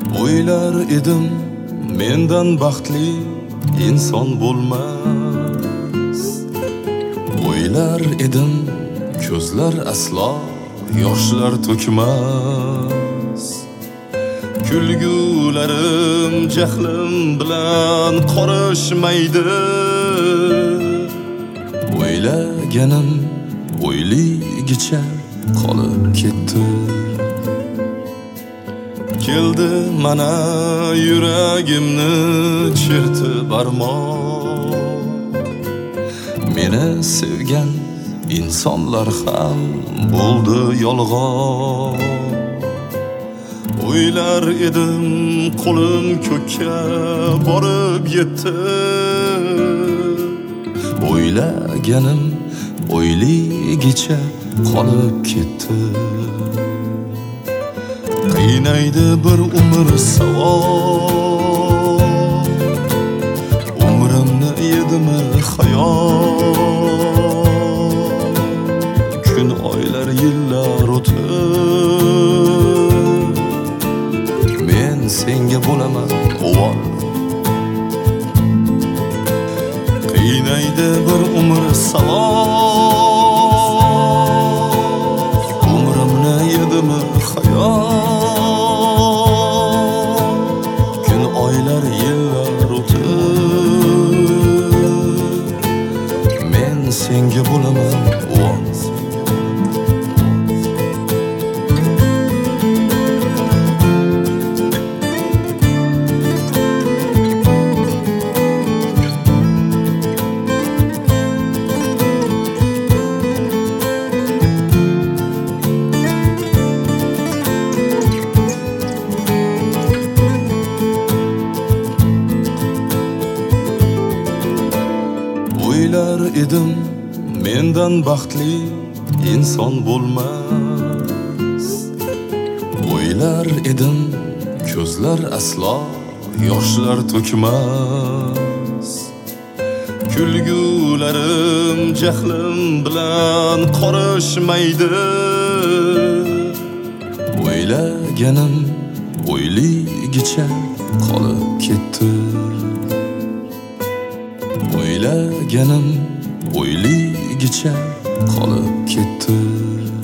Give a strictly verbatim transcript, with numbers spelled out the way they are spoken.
O'ylar edim mendan baxtli inson bo'lmas. O'ylar edim ko'zlar aslo yoshlar to'kmas. Kulgularim jahlim bilan qorishmaydi. O'ylaganim o'yligicha qolib ketdi. Keldi mana yuragimni chertib armon. Meni sevgan insonlar ham bo'ldi yolg'on. O'ylar edim qo'lim ko'kka borib yetdi. O'ylaganim o'yligicha qolib ketdi. Qiynaydi bir umr savol, umrimni yedimi xayol. Kun oylar yillar o'tib, men senga bo'laman o'g'il. Qiynaydi bir umr savol, umrimni yedimi xayol. Oylar yillar o'tib, men senga bo'laman o'g'il. O'ylar edim mendan baxtli inson bo'lmas. O'ylar edim ko'zlar aslo yoshlar to'kmas. Kulgularim jahlim bilan qorishmaydi. O'ylaganim o'yligicha qolib ketdi. O'ylaganim o'yligicha qolib ketdi.